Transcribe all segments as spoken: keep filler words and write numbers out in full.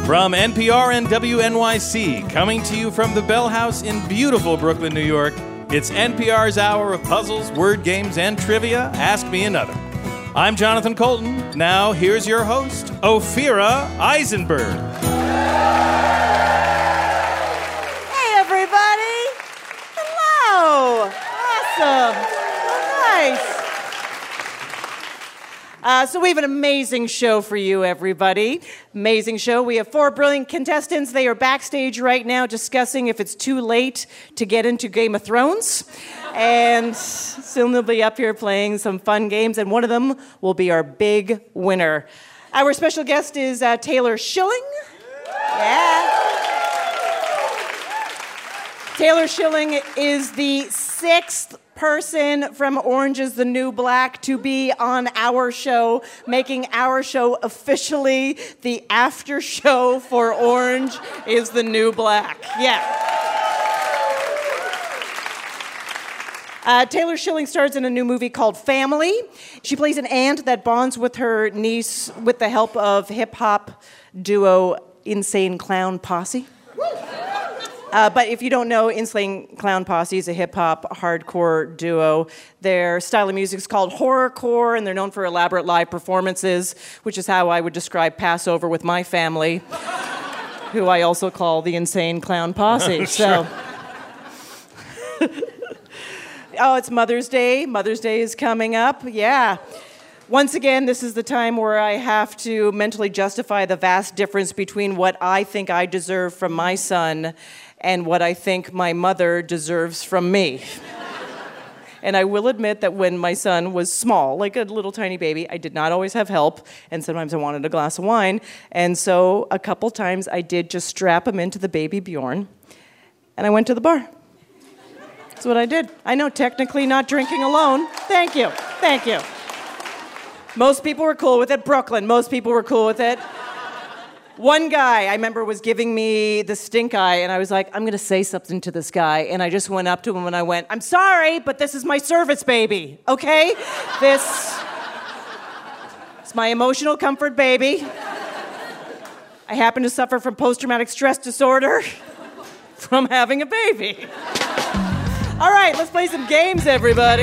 From N P R and W N Y C, coming to you from the Bell House in beautiful Brooklyn, New York, it's N P R's hour of puzzles, word games, and trivia. Ask Me Another. I'm Jonathan Colton. Now, here's your host, Ophira Eisenberg. Hey, everybody. Hello. Awesome. Oh, nice. Uh, so we have an amazing show for you, everybody. Amazing show. We have four brilliant contestants. They are backstage right now discussing if it's too late to get into Game of Thrones. And soon they'll be up here playing some fun games, and one of them will be our big winner. Our special guest is uh, Taylor Schilling. Yeah. Taylor Schilling is the sixth person from Orange is the New Black to be on our show, making our show officially the after show for Orange is the New Black. Yeah. Uh, Taylor Schilling stars in a new movie called Family. She plays an aunt that bonds with her niece with the help of hip-hop duo Insane Clown Posse. Uh, but if you don't know, Insane Clown Posse is a hip-hop hardcore duo. Their style of music is called horrorcore, and they're known for elaborate live performances, which is how I would describe Passover with my family, who I also call the Insane Clown Posse. So, oh, it's Mother's Day. Mother's Day is coming up. Yeah. Once again, this is the time where I have to mentally justify the vast difference between what I think I deserve from my son and what I think my mother deserves from me. And I will admit that when my son was small, like a little tiny baby, I did not always have help, and sometimes I wanted a glass of wine. And so a couple times I did just strap him into the baby Bjorn, and I went to the bar. That's what I did. I know, technically not drinking alone. Thank you. Thank you. Most people were cool with it. Brooklyn, most people were cool with it. One guy, I remember, was giving me the stink eye, and I was like, I'm going to say something to this guy. And I just went up to him and I went, I'm sorry, but this is my service baby, okay? This is my emotional comfort baby. I happen to suffer from post-traumatic stress disorder from having a baby. All right, let's play some games, everybody.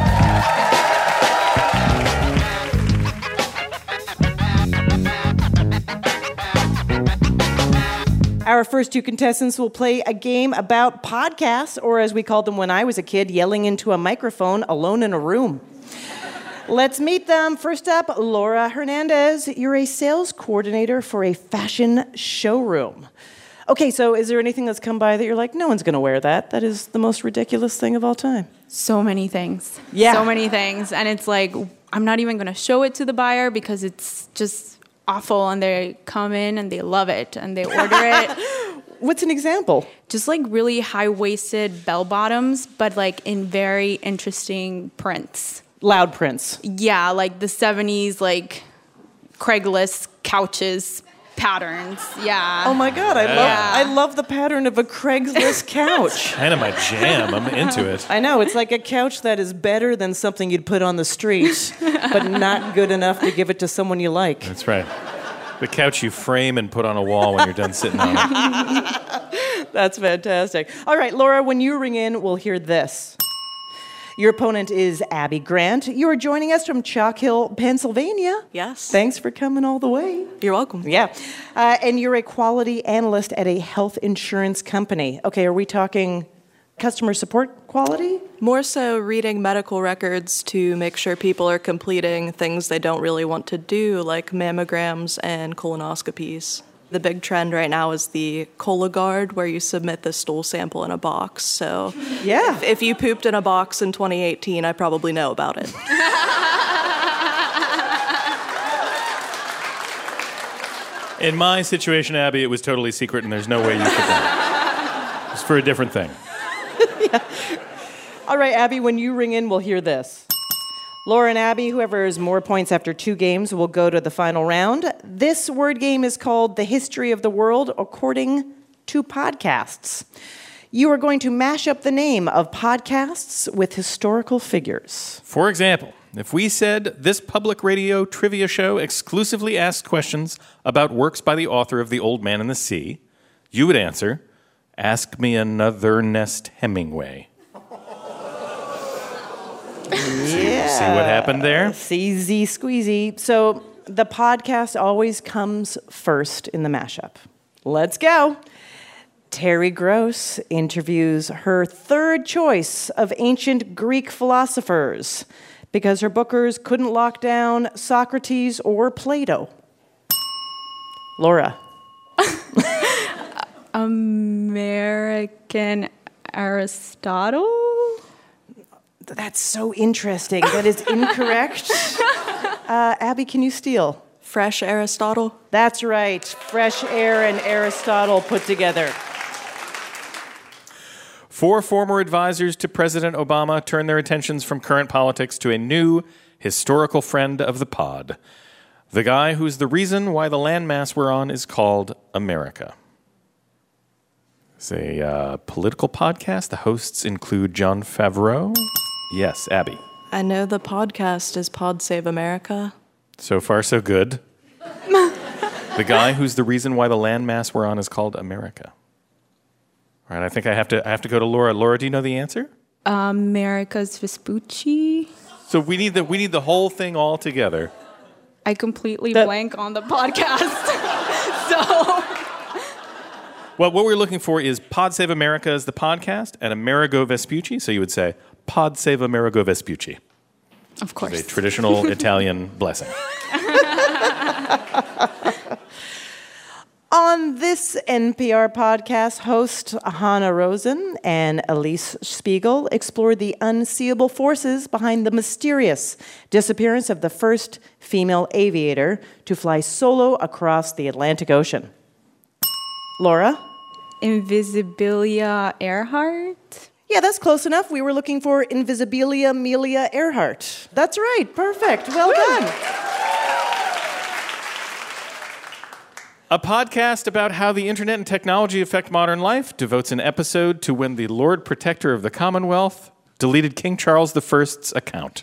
Our first two contestants will play a game about podcasts, or as we called them when I was a kid, yelling into a microphone alone in a room. Let's meet them. First up, Laura Hernandez. You're a sales coordinator for a fashion showroom. Okay, so is there anything that's come by that you're like, no one's going to wear that? That is the most ridiculous thing of all time. So many things. Yeah. So many things. And it's like, I'm not even going to show it to the buyer because it's just awful, and they come in and they love it and they order it. What's an example? Just like really high-waisted bell bottoms, but like in very interesting prints. Loud prints. Yeah, like the seventies, like Craigslist couches patterns. Yeah. Oh my God, I love Yeah. I love the pattern of a Craigslist couch. Kind of my jam. I'm into it. I know, it's like a couch that is better than something you'd put on the street, but not good enough to give it to someone you like. That's right. The couch you frame and put on a wall when you're done sitting on it. That's fantastic. All right, Laura, when you ring in, we'll hear this. Your opponent is Abby Grant. You are joining us from Chalk Hill, Pennsylvania. Yes. Thanks for coming all the way. You're welcome. Yeah. Uh, and you're a quality analyst at a health insurance company. Okay, are we talking customer support quality? More so reading medical records to make sure people are completing things they don't really want to do, like mammograms and colonoscopies. The big trend right now is the Cologuard, where you submit the stool sample in a box. So Yeah. if, if you pooped in a box in twenty eighteen, I probably know about it. In my situation, Abby, it was totally secret, and there's no way you could know. It's for a different thing. Yeah. All right, Abby, when you ring in, we'll hear this. Laura and Abby, whoever has more points after two games, will go to the final round. This word game is called The History of the World According to Podcasts. You are going to mash up the name of podcasts with historical figures. For example, If we said this public radio trivia show exclusively asks questions about works by the author of The Old Man and the Sea, you would answer, ask me another Ernest Hemingway. Yeah. See, see what happened there? Easy squeezy. So the podcast always comes first in the mashup. Let's go. Terry Gross interviews her third choice of ancient Greek philosophers because her bookers couldn't lock down Socrates or Plato. Laura. American Aristotle? That's so interesting. That is incorrect. Uh, Abby, can you steal? Fresh Aristotle? That's right. Fresh air and Aristotle put together. Four former advisors to President Obama turn their attentions from current politics to a new historical friend of the pod. The guy who's the reason why the landmass we're on is called America. It's a uh, political podcast. The hosts include Jon Favreau. Yes, Abby. I know the podcast is Pod Save America. So far, so good. The guy who's the reason why the landmass we're on is called America. All right, I think I have to I have to go to Laura. Laura, do you know the answer? America's Vespucci. So we need the we need the whole thing all together. I completely The- blank on the podcast. so Well, what we're looking for is Pod Save America is the podcast and Amerigo Vespucci. So you would say Pod Save Amerigo Vespucci. of course. A traditional Italian blessing. On this N P R podcast, host Hannah Rosen and Elise Spiegel explored the unseeable forces behind the mysterious disappearance of the first female aviator to fly solo across the Atlantic Ocean. Laura? Invisibilia Earhart. Yeah, that's close enough. We were looking for Invisibilia Amelia Earhart. That's right. Perfect. Well done. A podcast about how the internet and technology affect modern life devotes an episode to when the Lord Protector of the Commonwealth deleted King Charles the First's account.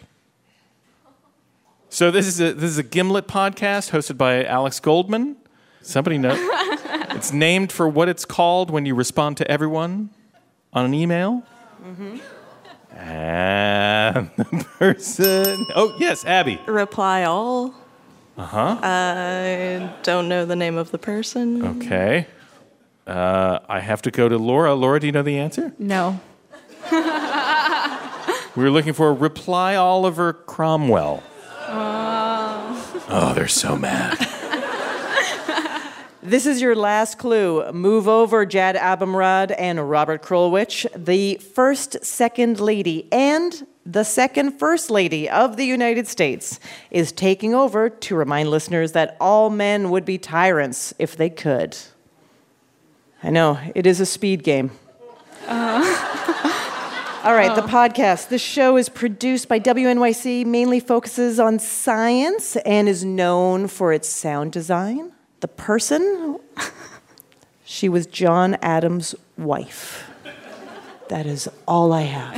So this is a this is a Gimlet podcast hosted by Alex Goldman. Somebody know? It's named for what it's called when you respond to everyone on an email. Mm-hmm. And the person... Oh, yes, Abby. Reply all? Uh-huh. I don't know the name of the person. Okay. Uh, I have to go to Laura. Laura, do you know the answer? No. We were looking for Reply Oliver Cromwell. Uh. Oh, they're so mad. This is your last clue. Move over, Jad Abumrad and Robert Krulwich, the first second lady and the second first lady of the United States, is taking over to remind listeners that all men would be tyrants if they could. I know, it is a speed game. Uh. All right, oh. The podcast. This show is produced by W N Y C, mainly focuses on science, and is known for its sound design. The person, she was John Adams' wife. That is all I have.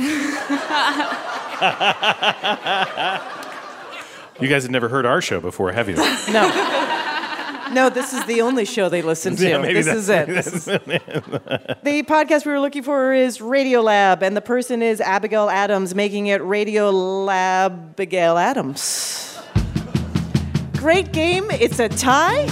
You guys have never heard our show before, have you? No. No, this is the only show they listen to. Yeah, this is it. This is... The podcast we were looking for is Radiolab, and the person is Abigail Adams, making it Radiolab Abigail Adams. Great game. It's a tie.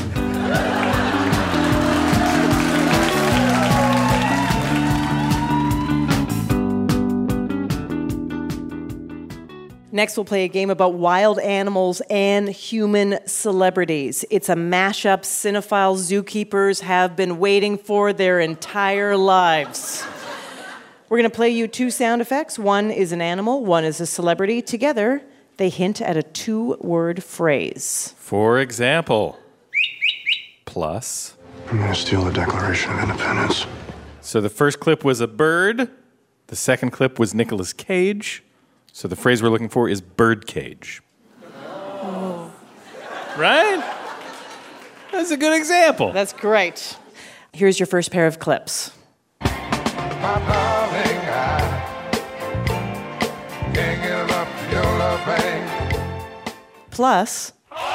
Next, we'll play a game about wild animals and human celebrities. It's a mashup cinephile zookeepers have been waiting for their entire lives. We're going to play you two sound effects. One is an animal, one is a celebrity. Together, they hint at a two-word phrase. For example, plus. I'm going to steal the Declaration of Independence. So the first clip was a bird. The second clip was Nicolas Cage. So the phrase we're looking for is birdcage. Oh. Right? That's a good example. That's great. Here's your first pair of clips. My darling, I can't give up your love, babe. Plus...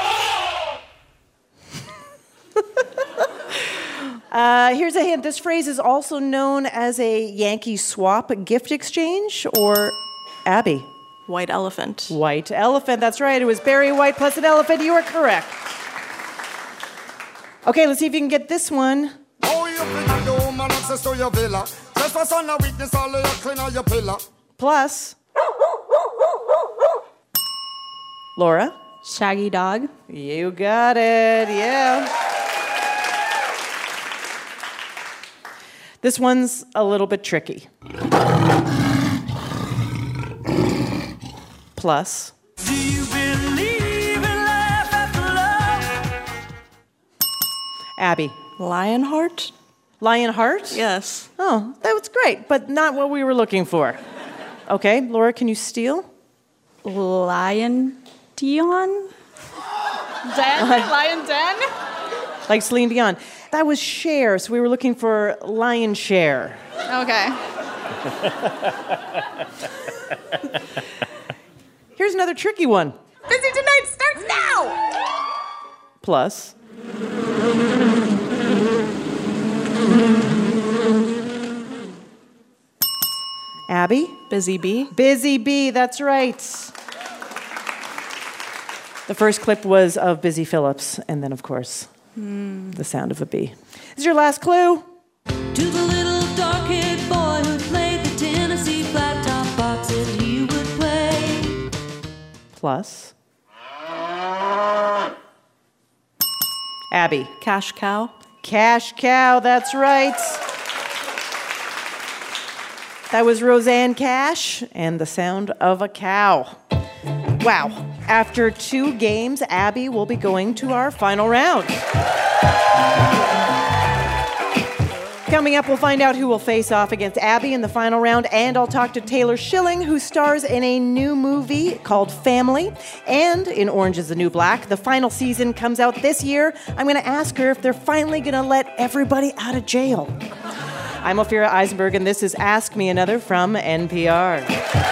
Uh, here's a hint. This phrase is also known as a Yankee swap gift exchange, or Abby. White elephant. White elephant, that's right. It was Barry White plus an elephant. You are correct. Okay, let's see if you can get this one. Plus. Laura? Shaggy dog. You got it, yeah. This one's a little bit tricky. Plus. Do you believe in life after love? Abby. Lionheart? Lionheart? Yes. Oh, that was great, but not what we were looking for. Okay, Laura, can you steal? Lion Dion? Den? Lion Den? Like Celine Dion. That was Cher, so we were looking for Lion Share. Okay. Here's another tricky one. Busy Tonight starts now! Plus. Abby? Busy Bee? Busy Bee, that's right. The first clip was of Busy Phillips, and then, of course, mm. the sound of a bee. This is your last clue. To the little dark-haired boy who played the Tennessee flat-top box that he would play. Plus. Abby. Cash cow? Cash cow, that's right. That was Roseanne Cash and the sound of a cow. Wow. After two games, Abby will be going to our final round. Coming up, we'll find out who will face off against Abby in the final round, and I'll talk to Taylor Schilling, who stars in a new movie called Family, and in Orange is the New Black. The final season comes out this year. I'm going to ask her if they're finally going to let everybody out of jail. I'm Ophira Eisenberg, and this is Ask Me Another from N P R.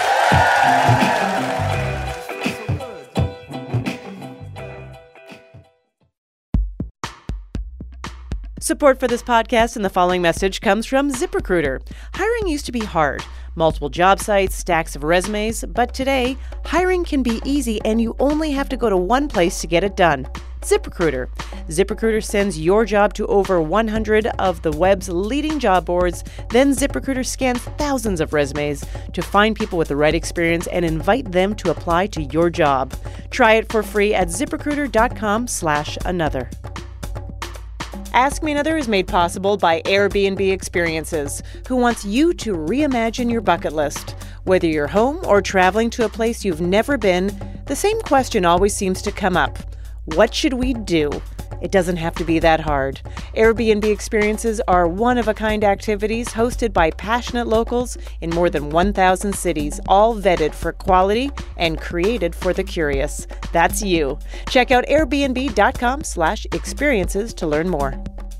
Support for this podcast and the following message comes from ZipRecruiter. Hiring used to be hard. Multiple job sites, stacks of resumes, but today, hiring can be easy and you only have to go to one place to get it done. ZipRecruiter. ZipRecruiter sends your job to over one hundred of the web's leading job boards. Then ZipRecruiter scans thousands of resumes to find people with the right experience and invite them to apply to your job. Try it for free at ZipRecruiter.com slash another. Ask Me Another is made possible by Airbnb Experiences, who wants you to reimagine your bucket list. Whether you're home or traveling to a place you've never been, the same question always seems to come up. What should we do? It doesn't have to be that hard. Airbnb Experiences are one-of-a-kind activities hosted by passionate locals in more than one thousand cities, all vetted for quality and created for the curious. That's you. Check out airbnb.com slash experiences to learn more.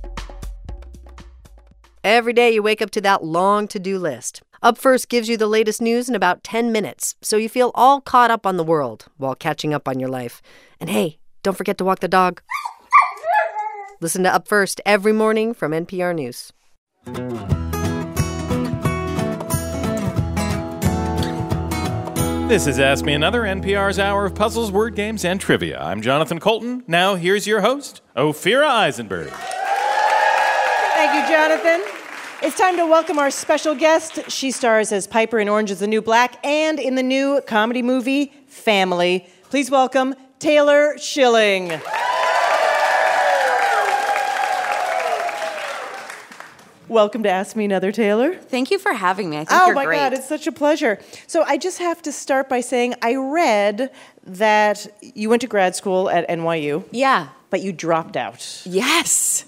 Every day you wake up to that long to-do list. Up First gives you the latest news in about ten minutes, so you feel all caught up on the world while catching up on your life. And hey, don't forget to walk the dog. Listen to Up First every morning from N P R News. This is Ask Me Another, N P R's hour of puzzles, word games, and trivia. I'm Jonathan Colton. Now here's your host, Ophira Eisenberg. Thank you, Jonathan. It's time to welcome our special guest. She stars as Piper in Orange is the New Black and in the new comedy movie, Family. Please welcome Taylor Schilling. Welcome to Ask Me Another, Taylor. Thank you for having me. I think oh you're my great. God, it's such a pleasure. So I just have to start by saying I read that you went to grad school at N Y U. Yeah. But you dropped out. Yes.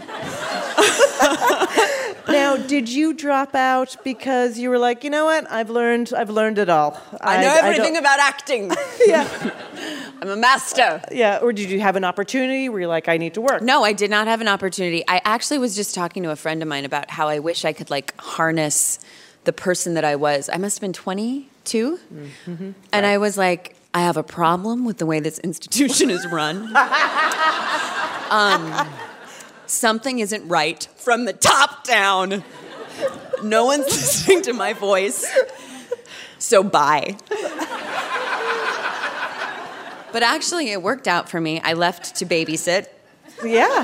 Now, did you drop out because you were like, you know what? I've learned. I've learned it all. I know I, everything I about acting. Yeah. I'm a master. Yeah. Or did you have an opportunity where you're like, I need to work? No, I did not have an opportunity. I actually was just talking to a friend of mine about how I wish I could like harness the person that I was. I must have been twenty-two. Mm-hmm. And right. I was like, I have a problem with the way this institution is run. um, something isn't right from the top down. No one's listening to my voice. So bye. But actually, it worked out for me. I left to babysit. Yeah.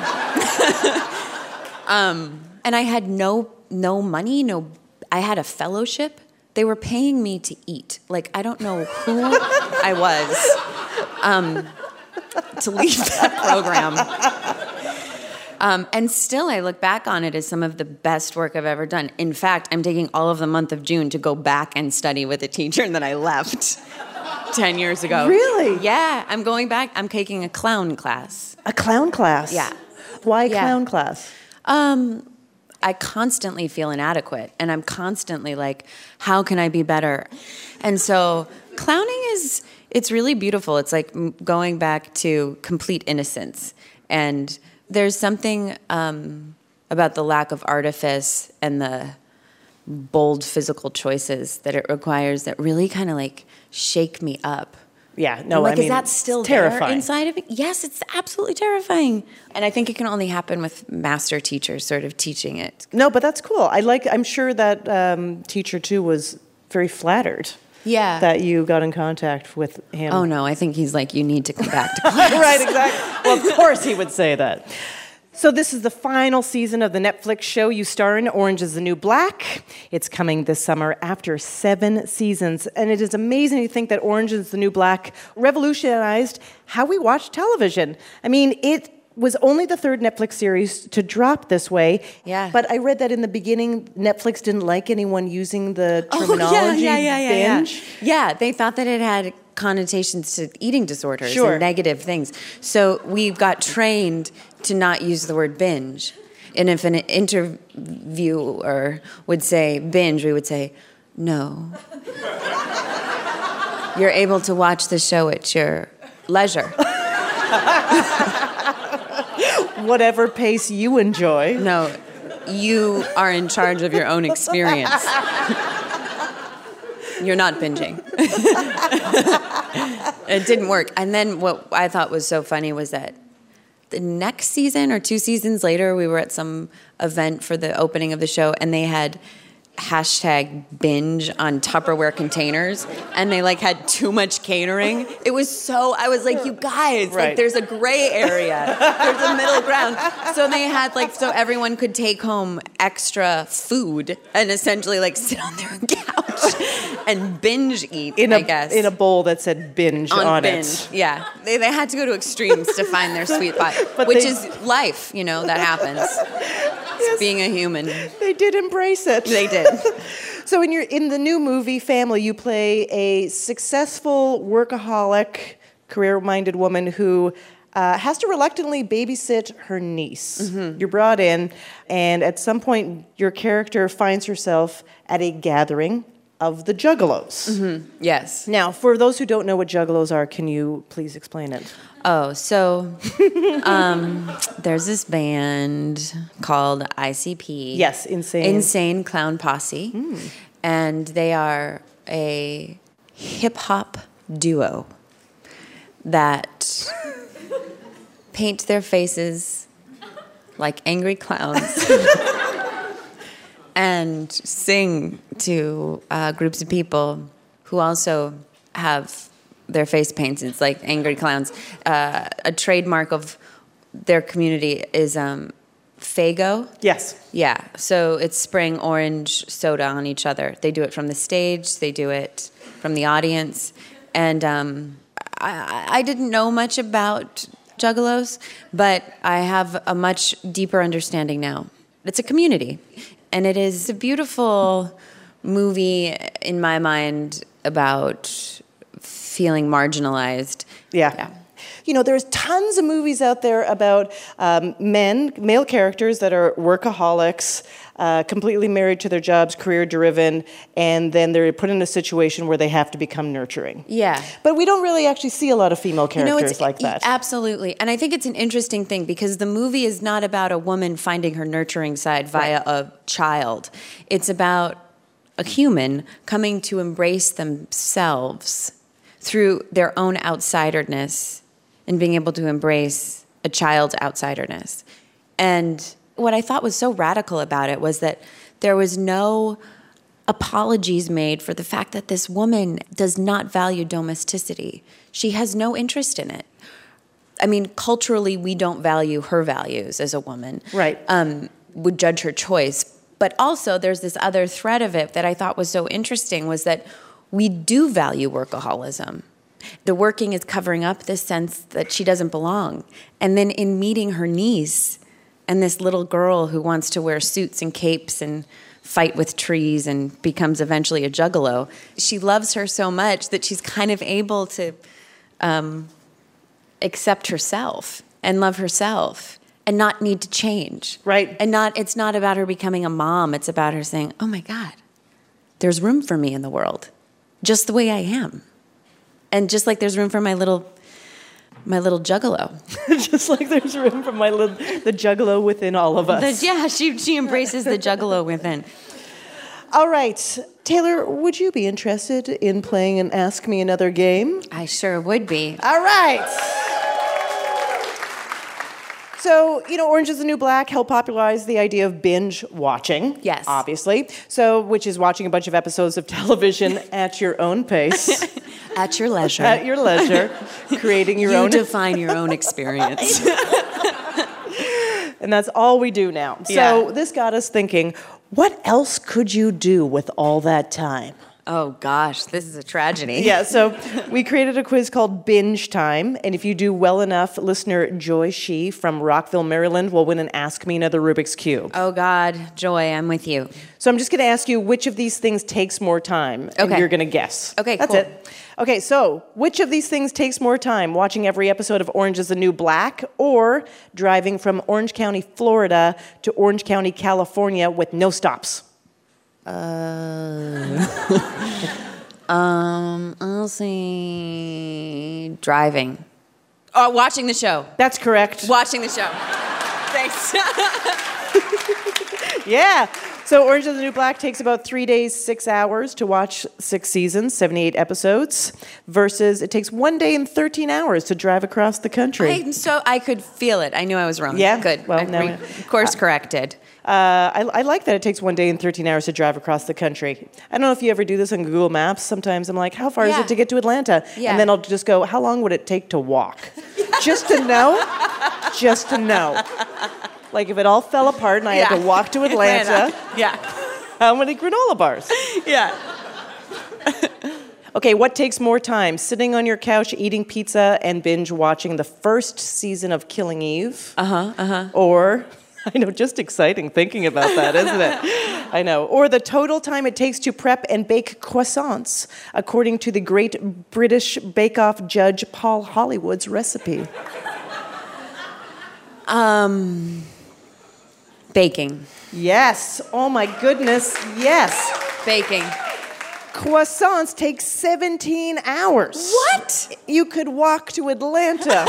um, and I had no no money, no. I had a fellowship. They were paying me to eat. Like, I don't know who I was um, to leave that program. Um, and still, I look back on it as some of the best work I've ever done. In fact, I'm taking all of the month of June to go back and study with a teacher that I left ten years ago. Really? Yeah, I'm going back. I'm taking a clown class. A clown class? Yeah. Why Yeah. clown class? Um, I constantly feel inadequate, and I'm constantly like, how can I be better? And so clowning is, it's really beautiful. It's like m- going back to complete innocence. And there's something um, about the lack of artifice and the bold physical choices that it requires that really kind of like shake me up. Yeah, no, I'm like, I mean, is that still it's there terrifying. inside of me? Yes, it's absolutely terrifying. And I think it can only happen with master teachers sort of teaching it. No, but that's cool. I like. I'm sure that um, teacher too was very flattered. Yeah. That you got in contact with him. Oh no, I think he's like, you need to come back to class. Right, exactly. Well, of course he would say that. So this is the final season of the Netflix show you star in, Orange is the New Black. It's coming this summer after seven seasons. And it is amazing to think that Orange is the New Black revolutionized how we watch television. I mean, it was only the third Netflix series to drop this way. Yeah. But I read that in the beginning, Netflix didn't like anyone using the terminology oh, yeah, yeah, yeah, yeah, binge. Yeah. yeah, they thought that it had connotations to eating disorders Sure. and negative things. So we got trained to not use the word binge. And if an interviewer would say binge, we would say, no. You're able to watch the show at your leisure. Whatever pace you enjoy. No, you are in charge of your own experience. You're not binging. It didn't work. And then what I thought was so funny was that the next season or two seasons later, we were at some event for the opening of the show, and they had hashtag binge on Tupperware containers, and they like had too much catering. It was so, I was like, you guys, Right. like there's a gray area, there's a middle ground. So they had like, so everyone could take home extra food and essentially like sit on their couch and binge eat, In a, I guess. in a bowl that said binge on, on binge. it. Yeah, they, they had to go to extremes to find their sweet spot, But which they- is life, you know, that happens. It's being a human. They did embrace it. They did. So in your in the new movie Family, you play a successful workaholic, career-minded woman who uh, has to reluctantly babysit her niece. Mm-hmm. You're brought in, and at some point, your character finds herself at a gathering of the Juggalos. Mm-hmm. Yes. Now, for those who don't know what Juggalos are, can you please explain it? Oh, so um, there's this band called I C P. Yes, Insane. Insane Clown Posse. And they are a hip-hop duo that paint their faces like angry clowns and sing to uh, groups of people who also have their face painted. It's like angry clowns. Uh, a trademark of their community is um, Faygo. Yes. Yeah, so it's spraying orange soda on each other. They do it from the stage. They do it from the audience. And um, I, I didn't know much about Juggalos, but I have a much deeper understanding now. It's a community, and it is a beautiful movie in my mind about feeling marginalized. Yeah. Yeah. You know, there's tons of movies out there about um, men, male characters that are workaholics, uh, completely married to their jobs, career-driven, and then they're put in a situation where they have to become nurturing. Yeah. But we don't really actually see a lot of female You know, characters it's, like that. Absolutely. And I think it's an interesting thing because the movie is not about a woman finding her nurturing side via a child. It's about a human coming to embrace themselves through their own outsiderness and being able to embrace a child's outsiderness. And what I thought was so radical about it was that there was no apologies made for the fact that this woman does not value domesticity. She has no interest in it. I mean, culturally, we don't value her values as a woman. Right. Um, would judge her choice. But also, there's this other thread of it that I thought was so interesting was that we do value workaholism. The working is covering up this sense that she doesn't belong. And then in meeting her niece and this little girl who wants to wear suits and capes and fight with trees and becomes eventually a juggalo, she loves her so much that she's kind of able to um, accept herself and love herself and not need to change. Right. And not it's not about her becoming a mom. It's about her saying, oh my God, there's room for me in the world, just the way I am. And just like there's room for my little my little juggalo. Just like there's room for my little the juggalo within all of us. The, yeah, she she embraces the juggalo within. All right. Taylor, would you be interested in playing an Ask Me Another game? I sure would be. All right. So, you know, Orange is the New Black helped popularize the idea of binge watching. Yes. Obviously. So, which is watching a bunch of episodes of television at your own pace. At your leisure. At your leisure. Creating your you own. You define your own experience. And that's all we do now. So Yeah. this got us thinking, what else could you do with all that time? Oh gosh, this is a tragedy. Yeah, so we created a quiz called Binge Time, and if you do well enough, listener Joy Shee from Rockville, Maryland will win an Ask Me Another Rubik's Cube. Oh God, Joy, I'm with you. So I'm just going to ask you which of these things takes more time, and Okay. you're going to guess. Okay, That's cool. it. Okay, so which of these things takes more time, watching every episode of Orange is the New Black or driving from Orange County, Florida to Orange County, California with no stops? Uh, um, I'll say driving. Oh, watching the show. That's correct. Watching the show. Thanks. Yeah. So Orange is the New Black takes about three days, six hours to watch six seasons, seventy-eight episodes, versus it takes one day and thirteen hours to drive across the country. I'm so I could feel it. I knew I was wrong. Yeah? Good. Well, I, now- re- of course, corrected. Uh, I, I like that it takes one day and thirteen hours to drive across the country. I don't know if you ever do this on Google Maps. Sometimes I'm like, how far is Yeah. it to get to Atlanta? Yeah. And then I'll just go, how long would it take to walk? Just to know? Just to know. Like if it all fell apart and I had Yeah. to walk to Atlanta, Yeah. how many granola bars? Yeah. Okay, what takes more time? Sitting on your couch eating pizza and binge watching the first season of Killing Eve? Uh-huh, uh-huh. Or, I know, just exciting thinking about that, isn't it? I know. Or the total time it takes to prep and bake croissants, according to the great British bake-off judge Paul Hollywood's recipe. Um, baking. Yes. Oh my goodness. Yes. Baking. Croissants take seventeen hours. What? You could walk to Atlanta. No,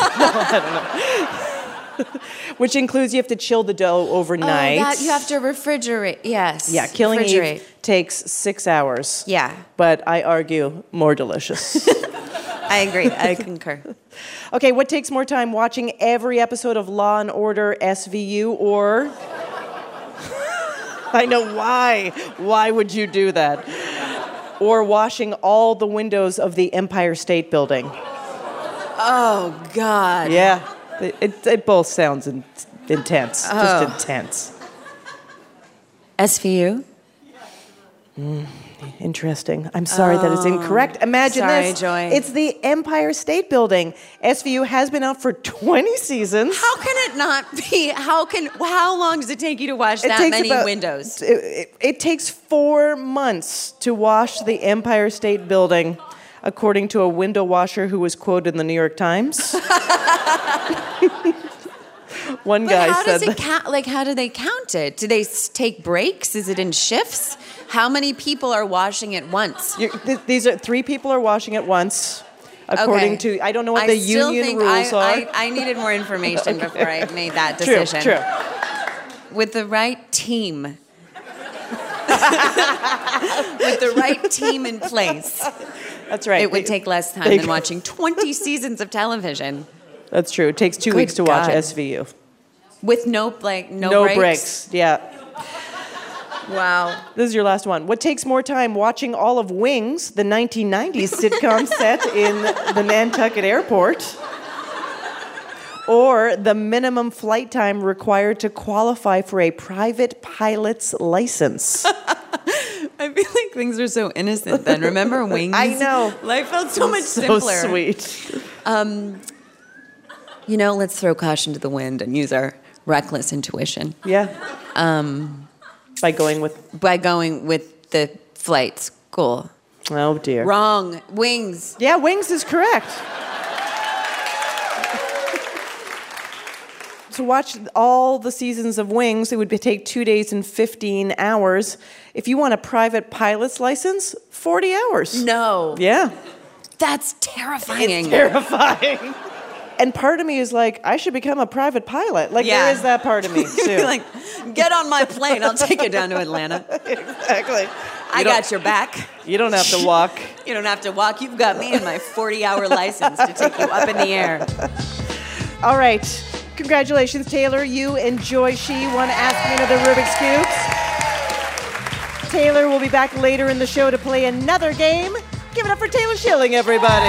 I don't know. Which includes you have to chill the dough overnight. Oh, that you have to refrigerate. Yes. Yeah, Killing refrigerate. Eve takes six hours. Yeah. But I argue more delicious. I agree. I concur. Okay, what takes more time, watching every episode of Law and Order S V U or... I know, why? Why would you do that? Or washing all the windows of the Empire State Building? Oh, God. Yeah, it, it, it both sounds in, intense, Oh. just intense. S V U? Mm, interesting. I'm sorry that is incorrect. Imagine Sorry, this. Joy. It's the Empire State Building. S V U has been out for twenty seasons. How can it not be? How can? How long does it take you to wash It that takes many about- windows? It, it, it takes four months to wash the Empire State Building, according to a window washer who was quoted in the New York Times. One But guy how said does it that- count? Like, how do they count it? Do they s- take breaks? Is it in shifts? How many people are washing at once? You're, th- these are three people are washing at once, according Okay. to I don't know what I the still union think rules I, are. I, I needed more information before I made that True, decision. true. With the right team. With the right team in place. That's right. It would They- take less time they- than watching twenty seasons of television That's true. It takes two Good weeks to watch God. S V U. with no like no, No breaks. breaks. Yeah. Wow. This is your last one. What takes more time, watching all of Wings, the nineteen nineties sitcom set in the Nantucket airport, or the minimum flight time required to qualify for a private pilot's license? I feel like things are so innocent then. Remember Wings? I know. Life felt so much So simpler. sweet. Um, you know, let's throw caution to the wind and use our reckless intuition. Yeah. Um, By going with. by going with the flights. Cool. Oh, dear. Wrong. Wings. Yeah, Wings is correct. To watch all the seasons of Wings, it would be, take two days and fifteen hours. If you want a private pilot's license, forty hours. No. Yeah. That's terrifying. It's terrifying. And part of me is like, I should become a private pilot. Like, Yeah. there is that part of me, too. like, get on my plane. I'll take you down to Atlanta. Exactly. I don't- got your back. You don't have to walk. You don't have to walk. You've got me and my forty-hour license to take you up in the air. All right. Congratulations, Taylor. You and Joy She won Ask Me Another Rubik's Cubes. Taylor will be back later in the show to play another game. Give it up for Taylor Schilling, everybody.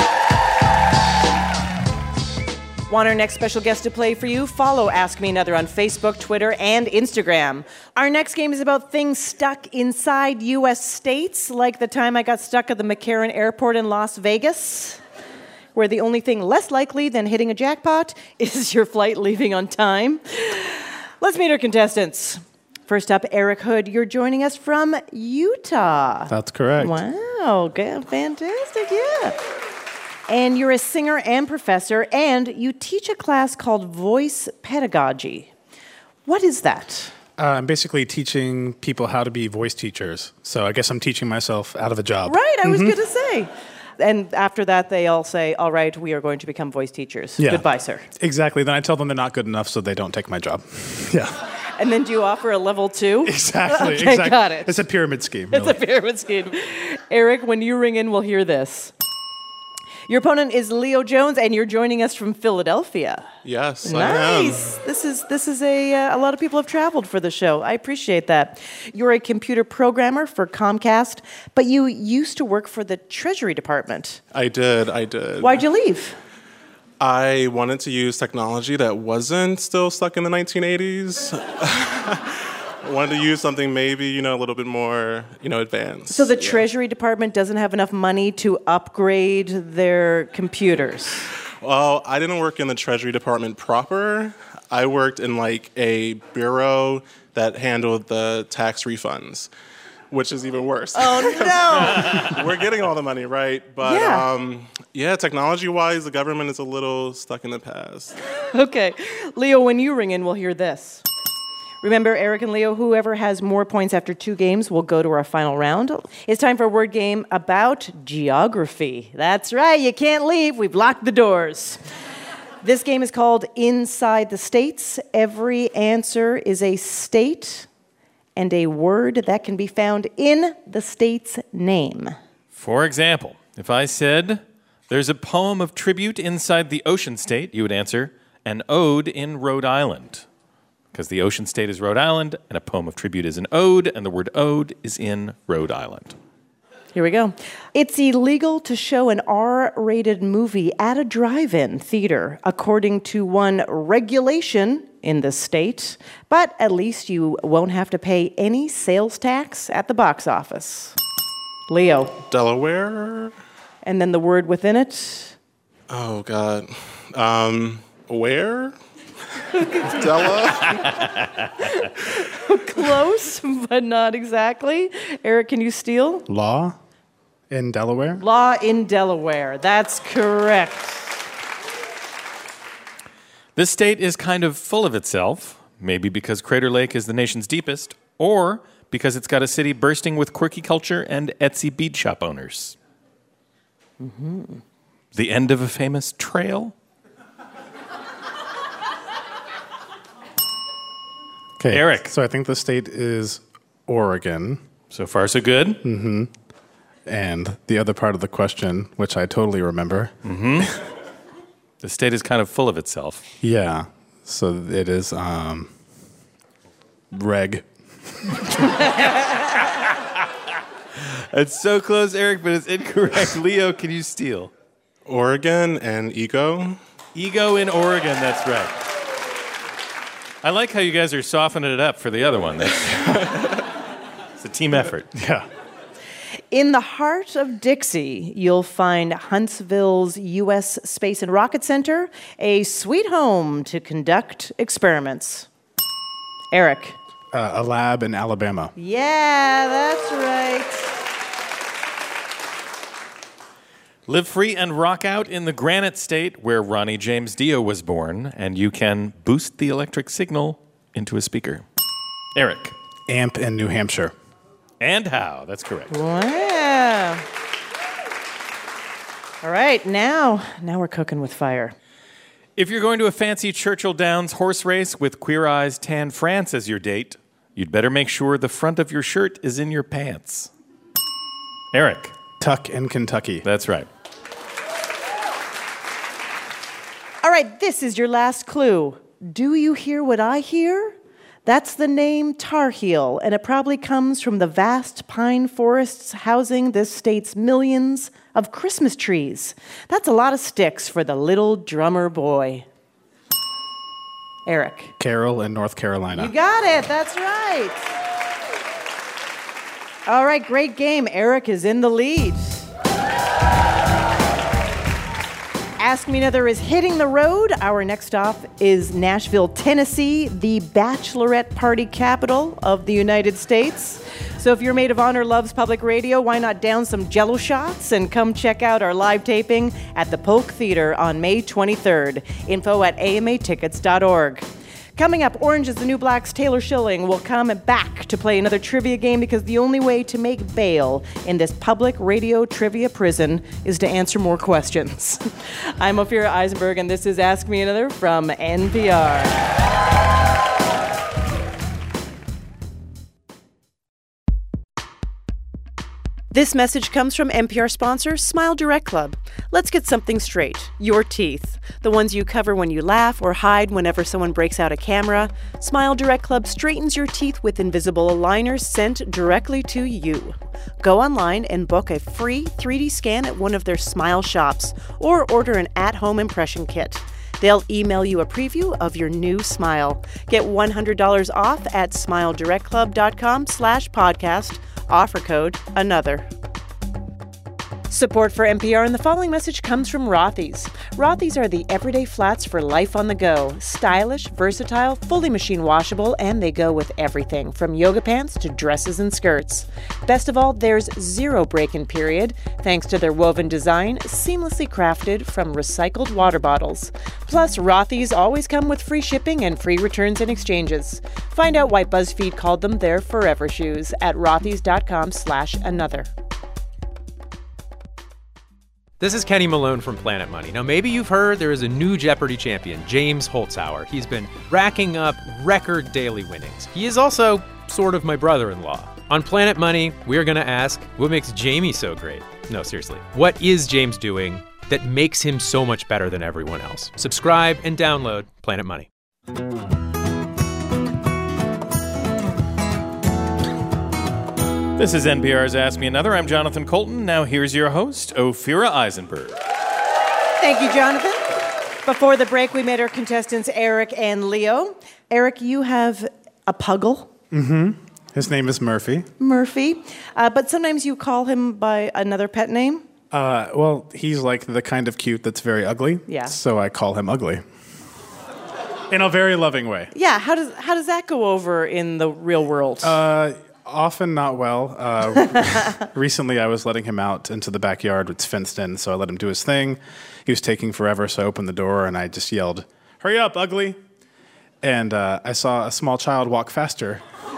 Want our next special guest to play for you? Follow Ask Me Another on Facebook, Twitter, and Instagram. Our next game is about things stuck inside U S states, like the time I got stuck at the McCarran Airport in Las Vegas, where the only thing less likely than hitting a jackpot is your flight leaving on time. Let's meet our contestants. First up, Eric Hood. You're joining us from Utah. That's correct. Wow, good, fantastic, yeah. And you're a singer and professor, and you teach a class called Voice Pedagogy. What is that? Uh, I'm basically teaching people how to be voice teachers. So I guess I'm teaching myself out of a job. Right, I was Mhm. going to say. And after that, they all say, all right, we are going to become voice teachers. Yeah. Goodbye, sir. Exactly. Then I tell them they're not good enough, so they don't take my job. Yeah. And then do you offer a level two? Exactly. Okay, exactly. got it. It's a pyramid scheme. It's Really. a pyramid scheme. Eric, when you ring in, we'll hear this. Your opponent is Leo Jones, and you're joining us from Philadelphia. Yes, I am. Nice. This is this is a uh, a lot of people have traveled for the show. I appreciate that. You're a computer programmer for Comcast, but you used to work for the Treasury Department. I did, I did. Why'd you leave? I wanted to use technology that wasn't still stuck in the nineteen eighties. I wanted to use something maybe, you know, a little bit more, you know, advanced. So the Treasury Department doesn't have enough money to upgrade their computers. Well, I didn't work in the Treasury Department proper. I worked in like a bureau that handled the tax refunds, which is even worse. Oh, no. We're getting all the money, right? But Yeah. um, yeah, technology-wise, the government is a little stuck in the past. Okay. Leo, when you ring in, we'll hear this. Remember, Eric and Leo, whoever has more points after two games will go to our final round. It's time for a word game about geography. That's right, you can't leave. We've locked the doors. This game is called Inside the States. Every answer is a state and a word that can be found in the state's name. For example, if I said, there's a poem of tribute inside the ocean state, you would answer, an ode in Rhode Island. Because the ocean state is Rhode Island, and a poem of tribute is an ode, and the word ode is in Rhode Island. Here we go. It's illegal to show an R-rated movie at a drive-in theater, according to one regulation in the state, but at least you won't have to pay any sales tax at the box office. Leo. Delaware? And then the word within it. Oh, God. Um, where? Della? Close, but not exactly. Eric, can you steal? Law in Delaware? Law in Delaware. That's correct. This state is kind of full of itself, maybe because Crater Lake is the nation's deepest, or because it's got a city bursting with quirky culture and Etsy bead shop owners. Mm-hmm. The end of a famous trail? Okay. Eric. So I think the state is Oregon. So far, so good. Mm-hmm. And the other part of the question, which I totally remember. Mm-hmm. The state is kind of full of itself. Yeah. So it is um, reg. It's so close, Eric, but it's incorrect. Leo, can you steal? Oregon and ego. Ego in Oregon, that's right. I like how you guys are softening it up for the other one. That's, it's a team effort. Yeah. In the heart of Dixie, you'll find Huntsville's U S Space and Rocket Center, a sweet home to conduct experiments. Eric. Uh, a lab in Alabama. Yeah, that's right. Live free and rock out in the Granite State, where Ronnie James Dio was born, and you can boost the electric signal into a speaker. Eric. Amp in New Hampshire. And how? That's correct. Wow. All right, now, now we're cooking with fire. If you're going to a fancy Churchill Downs horse race with Queer Eye's Tan France as your date, you'd better make sure the front of your shirt is in your pants. Eric. Tuck in Kentucky. That's right. All right, this is your last clue. Do you hear what I hear? That's the name Tar Heel, and it probably comes from the vast pine forests housing this state's millions of Christmas trees. That's a lot of sticks for the little drummer boy. Eric. Carroll in North Carolina. You got it. That's right. All right, great game. Eric is in the lead. Ask Me Another is hitting the road. Our next stop is Nashville, Tennessee, the bachelorette party capital of the United States. So if your maid of honor loves public radio, why not down some Jell-O shots and come check out our live taping at the Polk Theater on May twenty-third. Info at A M A tickets dot org. Coming up, Orange is the New Black's Taylor Schilling will come back to play another trivia game because the only way to make bail in this public radio trivia prison is to answer more questions. I'm Ophira Eisenberg, and this is Ask Me Another from N P R. This message comes from N P R sponsor Smile Direct Club. Let's get something straight. Your teeth, the ones you cover when you laugh or hide whenever someone breaks out a camera. Smile Direct Club straightens your teeth with invisible aligners sent directly to you. Go online and book a free three D scan at one of their Smile shops or order an at-home impression kit. They'll email you a preview of your new smile. Get one hundred dollars off at smile direct club dot com slash podcast. Offer code ANOTHER. Support for N P R and the following message comes from Rothy's. Rothy's are the everyday flats for life on the go. Stylish, versatile, fully machine washable, and they go with everything from yoga pants to dresses and skirts. Best of all, there's zero break-in period, thanks to their woven design, seamlessly crafted from recycled water bottles. Plus, Rothy's always come with free shipping and free returns and exchanges. Find out why BuzzFeed called them their forever shoes at rothys dot com slash another. This is Kenny Malone from Planet Money. Now, maybe you've heard there is a new Jeopardy champion, James Holzhauer. He's been racking up record daily winnings. He is also sort of my brother-in-law. On Planet Money, we're going to ask, what makes Jamie so great? No, seriously. What is James doing that makes him so much better than everyone else? Subscribe and download Planet Money. This is N P R's Ask Me Another. I'm Jonathan Colton. Now here's your host, Ophira Eisenberg. Thank you, Jonathan. Before the break, we met our contestants, Eric and Leo. Eric, you have a puggle. Mm-hmm. His name is Murphy. Murphy. Uh, but sometimes you call him by another pet name. Uh, well, he's like the kind of cute that's very ugly. Yeah. So I call him Ugly. In a very loving way. Yeah. How does how does that go over in the real world? Uh, often not well. Uh, recently, I was letting him out into the backyard. It's fenced in, so I let him do his thing. He was taking forever, so I opened the door and I just yelled, "Hurry up, Ugly!" And uh, I saw a small child walk faster.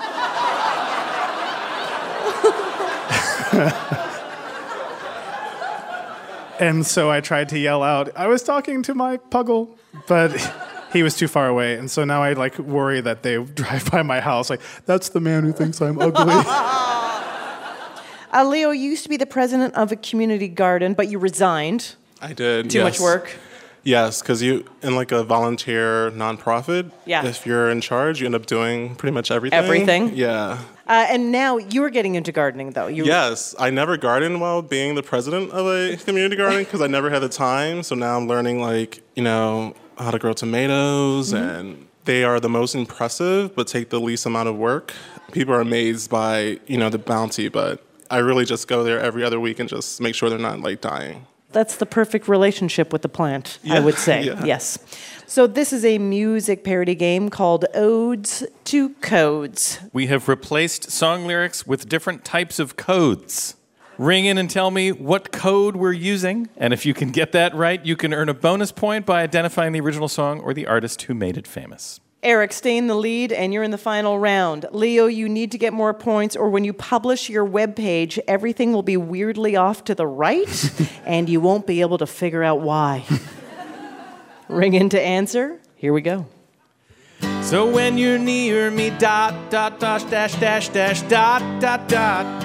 And so I tried to yell out, "I was talking to my puggle," but he was too far away. And so now I like worry that they drive by my house like, "That's the man who thinks I'm ugly." Uh, Leo, you used to be the president of a community garden, but you resigned. I did. Too yes. much work. Yes, because you, in like a volunteer nonprofit, Yeah. if you're in charge, you end up doing pretty much everything. Everything? Yeah. Uh, and now you're getting into gardening, though. You Yes, I never gardened while being the president of a community garden because I never had the time. So now I'm learning, like, you know, how to grow tomatoes, Mm-hmm. and they are the most impressive, but take the least amount of work. People are amazed by, you know, the bounty, but I really just go there every other week and just make sure they're not like dying. That's the perfect relationship with the plant, I Yeah, would say. yeah. Yes. So this is a music parody game called Odes to Codes. We have replaced song lyrics with different types of codes. Ring in and tell me what code we're using, and if you can get that right, you can earn a bonus point by identifying the original song or the artist who made it famous. Eric, stay in the lead, and you're in the final round. Leo, you need to get more points, or when you publish your webpage, everything will be weirdly off to the right, and you won't be able to figure out why. Ring in to answer. Here we go. So when you're near me, dot, dot, dash, dash, dash, dash, dot, dot, dot.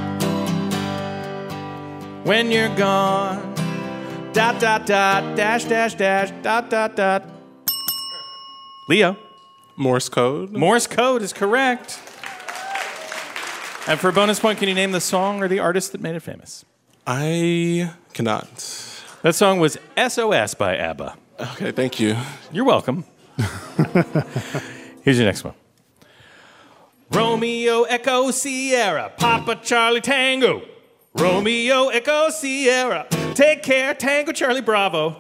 When you're gone, dot, dot, dot, dash, dash, dash, dot, dot, dot. Leo. Morse code. Morse code is correct. And for a bonus point, can you name the song or the artist that made it famous? I cannot. That song was S O S by ABBA. Okay, thank you. You're welcome. Here's your next one. Romeo Echo Sierra, Papa Charlie Tango. Romeo Echo Sierra, take care, Tango Charlie Bravo.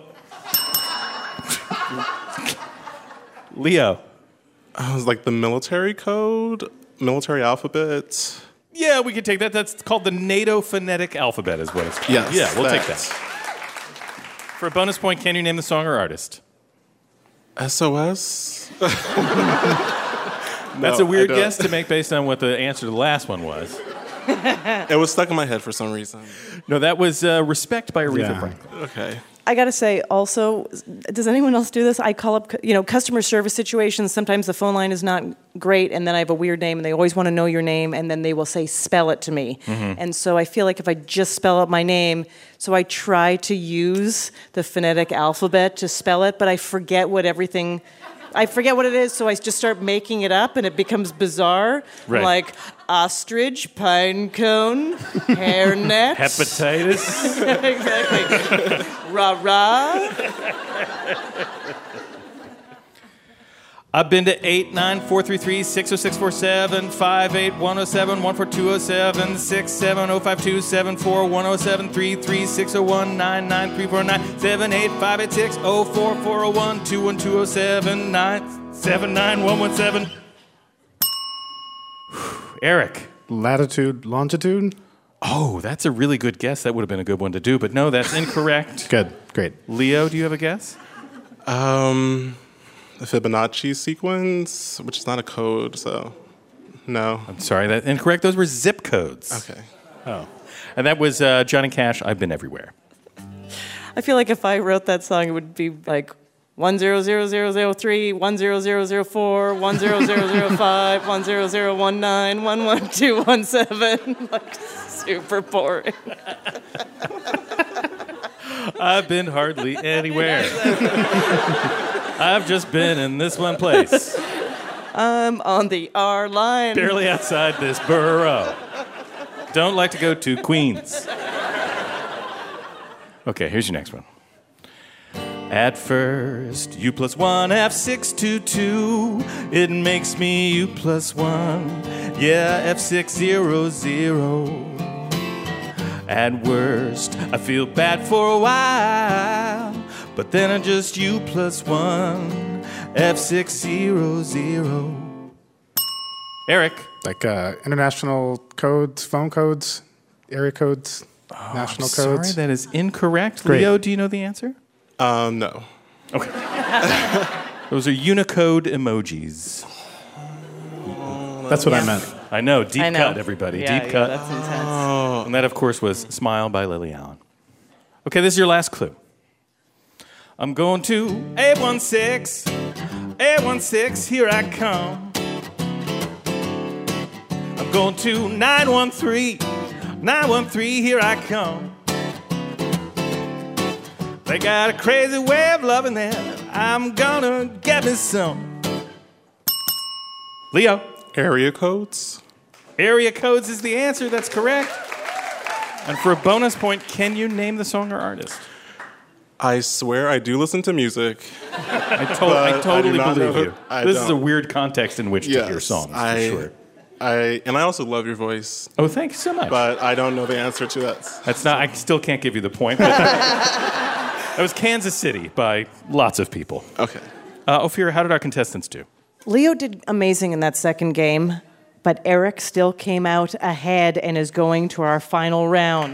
Leo. I was like the military code, military alphabet. Yeah, we can take that. That's called the NATO phonetic alphabet is what it's called. Yes, Yeah, we'll take that. that. For a bonus point, can you name the song or artist? S O S? That's No, a weird I don't. guess to make based on what the answer to the last one was. It was stuck in my head for some reason. No, that was uh, Respect by Aretha Yeah. Franklin. Okay. I got to say, also, does anyone else do this? I call up, you know, customer service situations. Sometimes the phone line is not great, and then I have a weird name, and they always want to know your name, and then they will say, spell it to me. Mm-hmm. And so I feel like if I just spell out my name, so I try to use the phonetic alphabet to spell it, but I forget what everything... I forget what it is, so I just start making it up, and it becomes bizarre. Right. Like ostrich, pine cone, hairnet. Hepatitis. Exactly. Rah rah. I've been to eight nine four three three six zero six four seven five eight one zero seven one four two zero seven six seven zero five two seven four one zero seven three three six zero one nine nine three four nine seven eight five eight six zero four four zero one two one two zero seven nine seven nine one one seven. Eric. Latitude, longitude? Oh, that's a really good guess. That would have been a good one to do, but no, that's incorrect. Good, great. Leo, do you have a guess? Um, the Fibonacci sequence, which is not a code, so no. I'm sorry, that's incorrect. Those were zip codes. Okay. Oh. And that was uh, Johnny Cash, I've Been Everywhere. I feel like if I wrote that song, it would be like one zero zero zero zero three, one zero zero zero four, one zero zero zero five, one zero zero one nine, one one two one seven. Like super boring. I've been hardly anywhere. I've just been in this one place. I'm on the R line. Barely outside this borough. Don't like to go to Queens. Okay, here's your next one. At first, u plus one F six two two. It makes me u plus one. Yeah, F six zero zero. At worst, I feel bad for a while, but then I just u plus one. F six zero zero. Eric. Like uh, international codes, phone codes, area codes, Oh, national I'm codes. Sorry, that is incorrect. Great. Leo, do you know the answer? Um, no. Okay. Those are Unicode emojis. That's what I meant. I know, deep I know. cut, everybody. Yeah, deep yeah, cut. that's intense. Oh. And that, of course, was Smile by Lily Allen. Okay, this is your last clue. I'm going to eight one six, eight one six, here I come. I'm going to nine one three, nine one three, here I come. They got a crazy way of loving them. I'm gonna get me some. Leo. Area codes. Area codes is the answer. That's correct. And for a bonus point, can you name the song or artist? I swear I do listen to music. I, to- I totally I believe know, you. I this don't. is a weird context in which yes, to hear songs, I, for sure. I and I also love your voice. Oh, thank you so much. But I don't know the answer to that. That's not. I still can't give you the point. But that was Kansas City by lots of people. Okay. Uh, Ophira, how did our contestants do? Leo did amazing in that second game, but Eric still came out ahead and is going to our final round.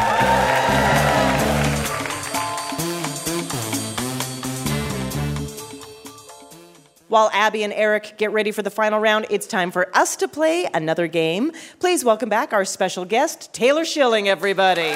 While Abby and Eric get ready for the final round, it's time for us to play another game. Please welcome back our special guest, Taylor Schilling, everybody.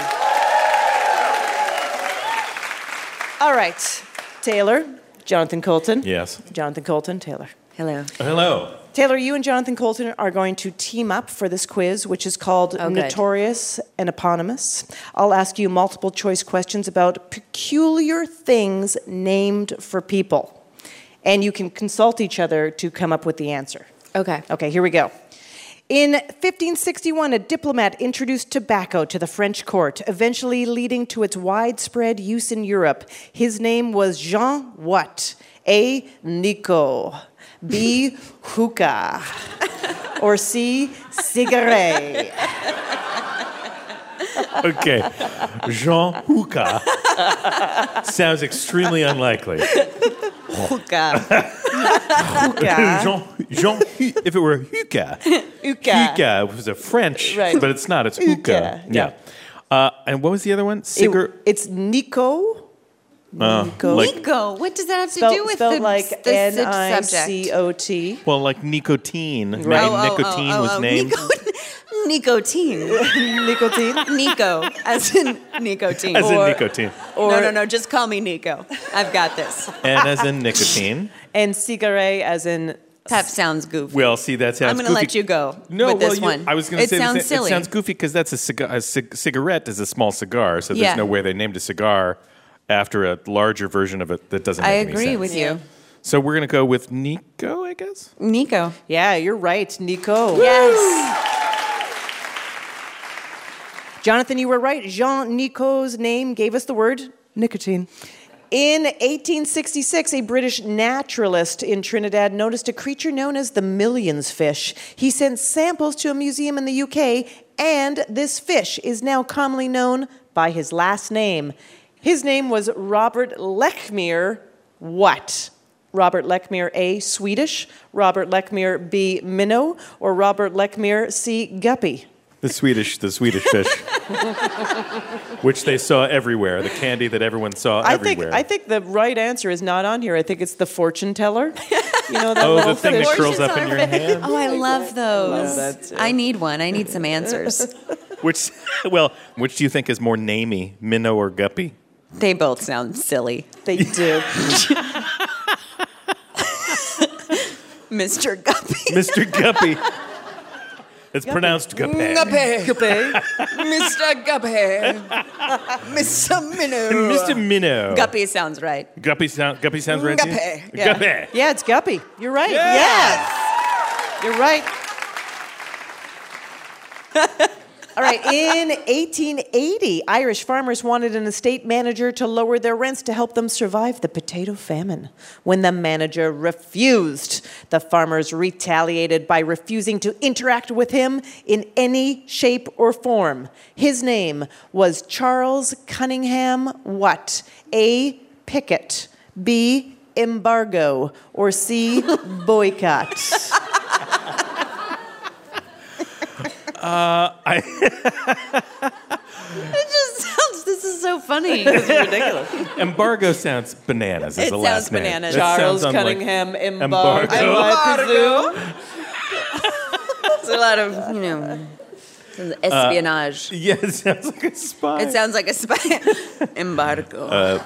All right, Taylor, Jonathan Colton. Yes. Jonathan Colton, Taylor. Hello. Hello. Taylor, you and Jonathan Colton are going to team up for this quiz, which is called Oh, good. Notorious and Eponymous. I'll ask you multiple choice questions about peculiar things named for people. And you can consult each other to come up with the answer. Okay. Okay, here we go. In fifteen sixty-one, a diplomat introduced tobacco to the French court, eventually leading to its widespread use in Europe. His name was Jean what? A. Nico. B. Hookah. Or C. Cigarette. Okay. Jean Hookah sounds extremely unlikely. Hookah. Jean, Jean, if it were hookah, Hookah. hookah was a French, Right. but it's not. It's hookah. Hookah, Yeah. Uh, and what was the other one? Cigar. It- it's Nico. Uh, Nico. like, Nico, what does that have to Spelled, do with spelled the, like the N sub- I subject? C O T. well, like nicotine. Right. Name Oh, oh, nicotine oh, oh, was oh, named. Nico- nicotine. Nicotine? Nico, as in nicotine. As in Or- nicotine. Or, no, no, no, just call me Nico. I've got this. And as in nicotine. And cigarette as in... That sounds goofy. Well, see, that sounds I'm going goofy. to let you go No, with well, this you- one. I was going to it say the sounds same- silly. It sounds goofy because that's a, cigar, a cig- cigarette is a small cigar, so there's Yeah. no way they named a cigar after a larger version of it that doesn't I make any agree sense. with you. So we're going to go with Nico, I guess? Nico. Yeah, you're right, Nico. Yes. Jonathan, you were right. Jean Nico's name gave us the word nicotine. In eighteen sixty-six, a British naturalist in Trinidad noticed a creature known as the millions fish. He sent samples to a museum in the U K, and this fish is now commonly known by his last name. His name was Robert Lechmere. What? Robert Lechmere A, Swedish, Robert Lechmere B, minnow, or Robert Lechmere C, guppy? The Swedish, the Swedish fish, which they saw everywhere. The candy that everyone saw I think everywhere. I think the right answer is not on here. I think it's the fortune teller. You know that Oh, little the thing that fish? curls up in your hand. Oh, I love those. love that too. I need one. I need some answers. Which, well, which do you think is more namey, minnow or guppy? They both sound silly. They do. Mister Guppy. Mister Guppy. It's pronounced guppy. Mister Guppy. Mister Minnow. Mister Minnow. Guppy sounds right. Guppy, sound, guppy sounds right to you? Guppy, yeah. Guppy. Yeah, it's guppy. You're right. Yes. Yes. You're right. All right, in eighteen eighty, Irish farmers wanted an estate manager to lower their rents to help them survive the potato famine. When the manager refused, the farmers retaliated by refusing to interact with him in any shape or form. His name was Charles Cunningham what? A, Pickett, B, embargo, or C, boycott? Uh, I It just sounds, this is so funny. It's ridiculous. Embargo sounds bananas as It the last sounds name. bananas. That Charles sounds unlike- Cunningham embargo, Embargo. I presume. It's a lot of, you know, espionage. Yeah, it sounds like a spy. It sounds like a spy. Embargo. Uh,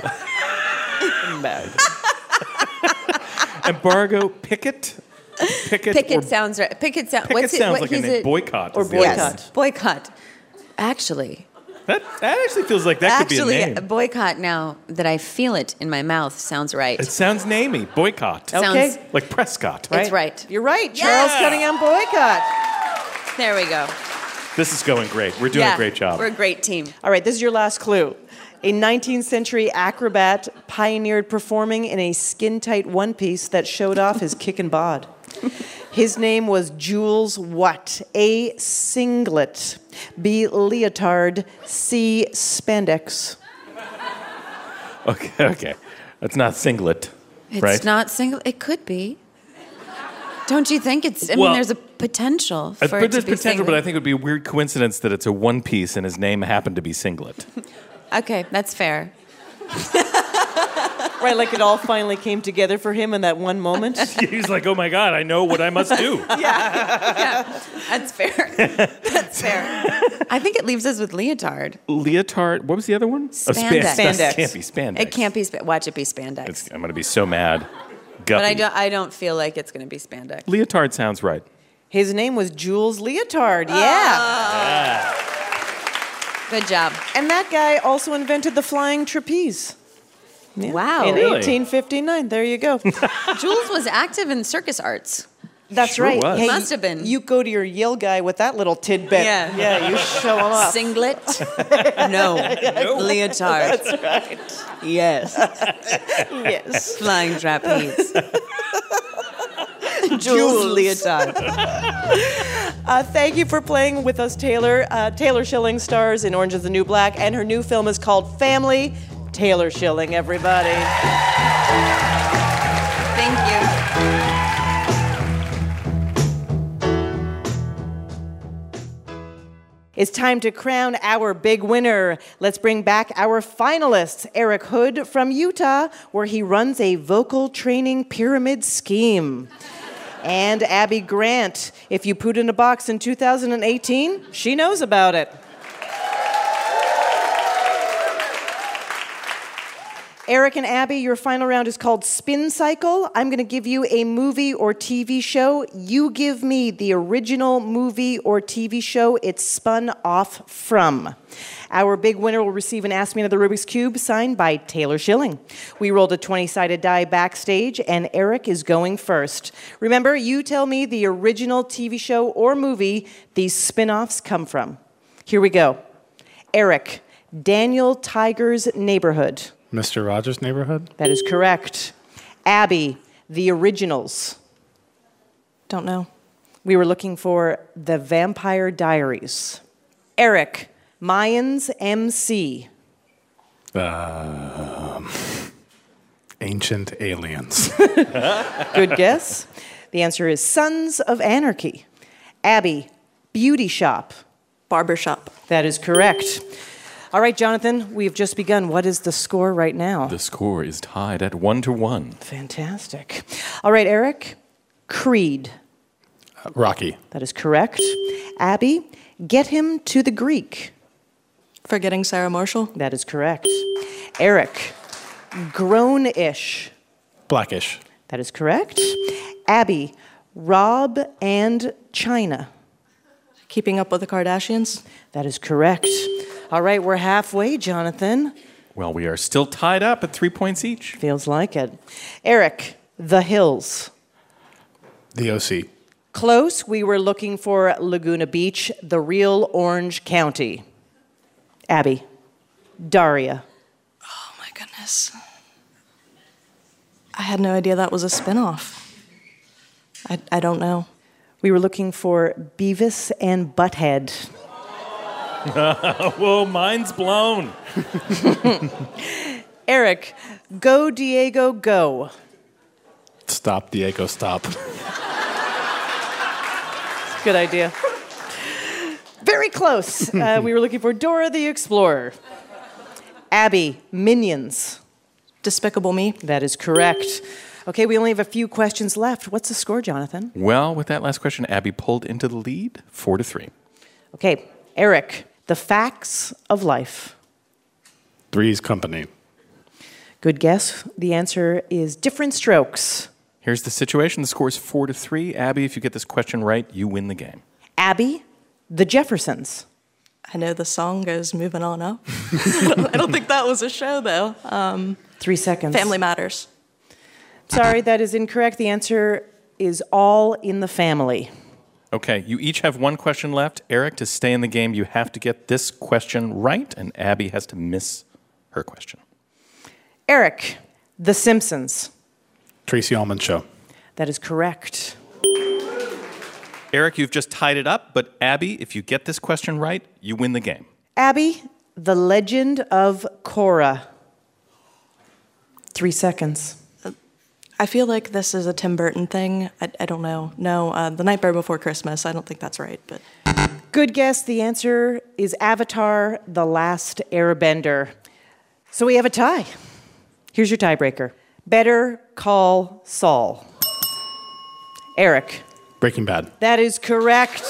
Embargo, Pickett? Pickett, Pickett or sounds right. Pickett, sound, Pickett what's it, sounds what, like a he's name. Boycott Or is the other boycott. one. Boycott. Actually, That, that actually feels like that actually, could be a name. boycott now that I feel it in my mouth sounds right. It sounds namey. Boycott. Okay. Sounds, Like Prescott. It's right. You're right. Charles Yeah. Cunningham Boycott. There we go. This is going great. We're doing yeah, a great job. We're a great team. All right, this is your last clue. A nineteenth century acrobat pioneered performing in a skin-tight one-piece that showed off his kick and bod. His name was Jules what? A. Singlet. B. Leotard. C. Spandex. Okay, okay. That's not singlet, It's right? not single. It could be. Don't you think it's? I Well, mean, there's a potential Uh, for but it to there's be potential, but I singlet. think it would be a weird coincidence that it's a one piece and his name happened to be Singlet. Okay, that's fair. Right, like it all finally came together for him in that one moment. He's like, oh my God, I know what I must do. Yeah, that's fair. That's fair. I think it leaves us with leotard. Leotard, what was the other one? Oh, span- Spandex. That Spandex. can't be spandex. It can't be. Sp- watch it be spandex. It's, I'm going to be so mad. Guppy. but I don't. I don't feel like it's going to be spandex. Leotard sounds right. His name was Jules Leotard, yeah. Yeah. Good job. And that guy also invented the flying trapeze. Yeah. Wow. In Really? eighteen fifty-nine. There you go. Jules was active in circus arts. That's Sure right. was. Hey, Must have been. You go to your Yale guy with that little tidbit. Yeah. Yeah, you show him up. Singlet? No. Leotard. That's right. Yes. Yes. Flying trapeze. Jules. Jules Leotard. Uh, thank you for playing with us, Taylor. Uh, Taylor Schilling stars in Orange is the New Black, and her new film is called Family. Taylor Schilling, everybody. Thank you. It's time to crown our big winner. Let's bring back our finalists. Eric Hood from Utah, where he runs a vocal training pyramid scheme. And Abby Grant. If you put in a box in two thousand eighteen, she knows about it. Eric and Abby, your final round is called Spin Cycle. I'm going to give you a movie or T V show. You give me the original movie or T V show it's spun off from. Our big winner will receive an Ask Me Another Rubik's Cube signed by Taylor Schilling. We rolled a twenty-sided die backstage, and Eric is going first. Remember, you tell me the original T V show or movie these spin-offs come from. Here we go. Eric, Daniel Tiger's Neighborhood. Mister Rogers' Neighborhood? That is correct. Abby, The Originals. Don't know. We were looking for The Vampire Diaries. Eric, Mayans M C. Um, Ancient Aliens. Good guess. The answer is Sons of Anarchy. Abby, Beauty Shop. Barbershop. That is correct. All right, Jonathan, we've just begun. What is the score right now? The score is tied at one to one. Fantastic. All right, Eric, Creed. Uh, Rocky. That is correct. Abby, Get Him to the Greek. Forgetting Sarah Marshall. That is correct. Eric, Grown-ish. Blackish. That is correct. Abby, Rob and China. Keeping Up with the Kardashians. That is correct. All right, we're halfway, Jonathan. Well, we are still tied up at three points each. Feels like it. Eric, The Hills. The O C. Close. We were looking for Laguna Beach, the real Orange County. Abby, Daria. Oh my goodness. I had no idea that was a spinoff. I, I don't know. We were looking for Beavis and Butthead. Whoa, mine's blown. Eric, Go Diego Go. Stop, Diego, stop. Good idea. Very close. Uh, we were looking for Dora the Explorer. Abby, Minions. Despicable Me. That is correct. Okay, we only have a few questions left. What's the score, Jonathan? Well, with that last question, Abby pulled into the lead, four to three. Okay, Eric, The Facts of Life. Three's Company. Good guess. The answer is Different Strokes. Here's the situation. The score is four to three. Abby, if you get this question right, you win the game. Abby, The Jeffersons. I know the song goes Moving On Up. I don't think that was a show, though. Um, Three seconds. Family Matters. Sorry, that is incorrect. The answer is All in the Family. Okay, you each have one question left. Eric, to stay in the game, you have to get this question right, and Abby has to miss her question. Eric, The Simpsons. Tracy Ullman Show. That is correct. Eric, you've just tied it up, but Abby, if you get this question right, you win the game. Abby, The Legend of Korra. Three seconds. I feel like this is a Tim Burton thing. I, I don't know. No, uh, The Nightmare Before Christmas. I don't think that's right, but... Good guess. The answer is Avatar, The Last Airbender. So we have a tie. Here's your tiebreaker. Better Call Saul. Eric. Breaking Bad. That is correct.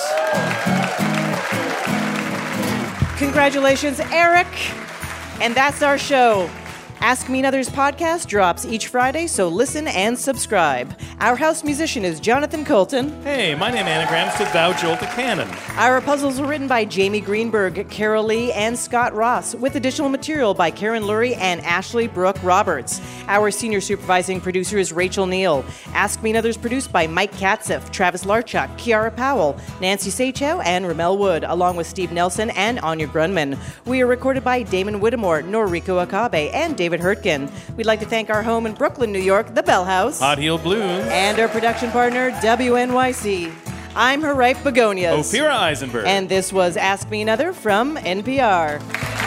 Congratulations, Eric. And that's our show. Ask Me Another's podcast drops each Friday, so listen and subscribe. Our house musician is Jonathan Colton. Hey, my name anagrams to Thou Jolt a Cannon. Our puzzles were written by Jamie Greenberg, Carol Lee, and Scott Ross, with additional material by Karen Lurie and Ashley Brooke Roberts. Our senior supervising producer is Rachel Neal. Ask Me Another's produced by Mike Katzeff, Travis Larchuk, Kiara Powell, Nancy Sachow, and Ramel Wood, along with Steve Nelson and Anya Grunman. We are recorded by Damon Whittemore, Noriko Akabe, and David Hurtgen. We'd like to thank our home in Brooklyn, New York, the Bell House. Hot Heel Blues. And our production partner, W N Y C. I'm her ripe begonias. Ophira Eisenberg. And this was Ask Me Another from N P R.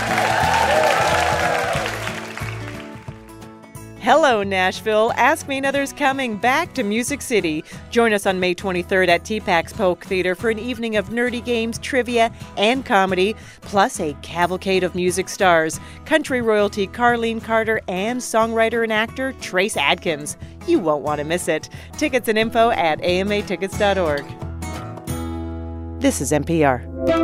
Hello, Nashville. Ask Me Another's coming back to Music City. Join us on May twenty-third at T PAC's Polk Theater for an evening of nerdy games, trivia, and comedy, plus a cavalcade of music stars, country royalty Carlene Carter, and songwriter and actor Trace Adkins. You won't want to miss it. Tickets and info at A M A tickets dot org. This is N P R.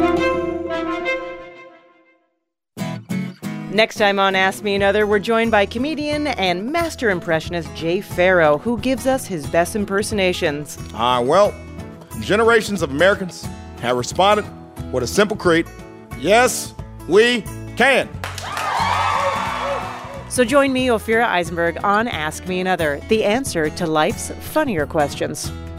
Next time on Ask Me Another, we're joined by comedian and master impressionist Jay Farrow, who gives us his best impersonations. Ah, uh, well, generations of Americans have responded with a simple creed: yes, we can. So join me, Ophira Eisenberg, on Ask Me Another, the answer to life's funnier questions.